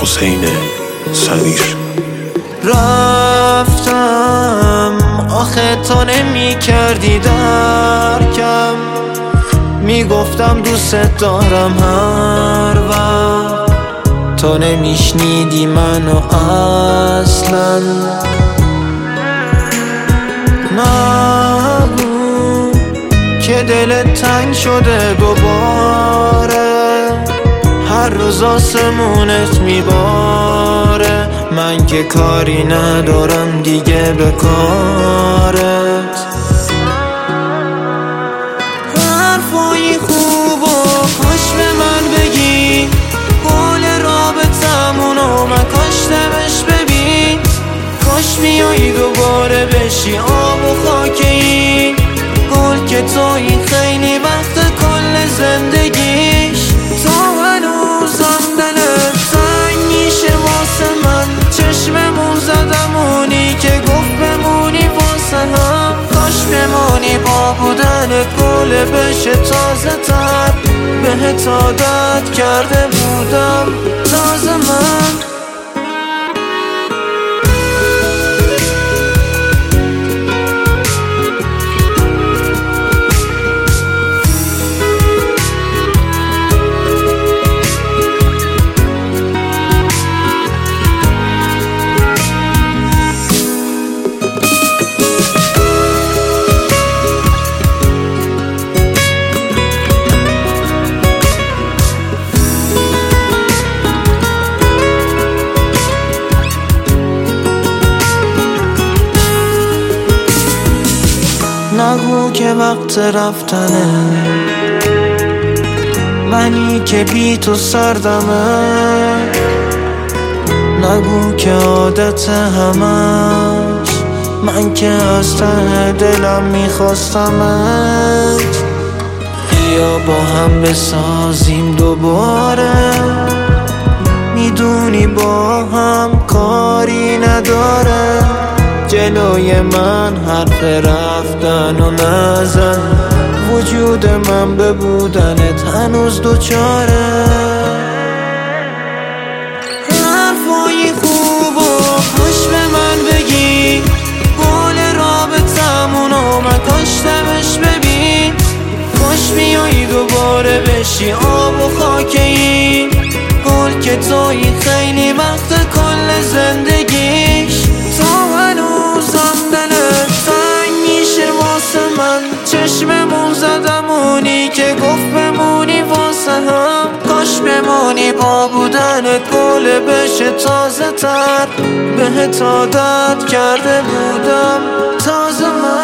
حسین سمیر. رفتم آخه تو نمی کردی درکم، میگفتم دوست دارم هر وقت، تو نمیشنیدی منو اصلا. نگو که دلت تنگ شده دوباره، هر روز آسمونت میباره، من که کاری ندارم دیگه به کارت. حرفای خوب و کاش به من بگی، گل رابطمونو من کاشتمش ببین، کاش بیایی دوباره بشی آب و خاک این گل که تویی خیلی وقت کل زندگیش. تا هنوزم دلت تنگ میشه واسه من، چشممون زدم اونی که گفت بمونی واسه هم، کاش بمونی با بودنت گل بشه تازه تر، بهت عادت کرده بودم تازه من. نگو که وقت رفتنه، منی که بی تو سردمه، نگو که عادت همش، من که از ته دلم میخواستمت. بیا با هم بسازیم دوباره، میدونی با هم کاری نداره، جلوی من حرف رفتن و نزن، وجود من به بودنت هنوز دوچاره. حرفای خوب و کاش به من بگی، گل رابطمونو من کاشتمش ببین، کاش بیایی دوباره بشی آب و خاک این گل که تویی خیلی وقت کل زندگیش. تا هنوزم دلت تنگ میشه واسه من، چشممون زدم اونی که گفت بمونی واسه هم، کاش بمونی با بودنت گل بشه تازه تر، بهت عادت کرده بودم تازه من.